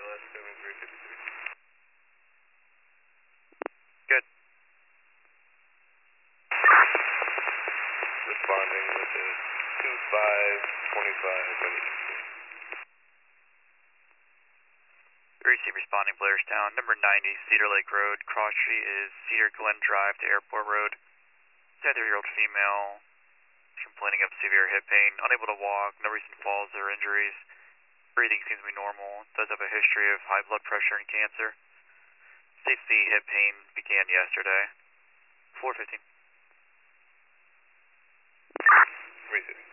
Good. Responding with a 2525 emergency. 3C responding Blairstown, number 90, Cedar Lake Road. Cross street is Cedar Glen Drive to Airport Road. 10-year-old female complaining of severe hip pain, unable to walk, no recent falls or injuries. Breathing seems to be normal, does have a history of high blood pressure and cancer. Safety hip pain began yesterday. 415. Receiving.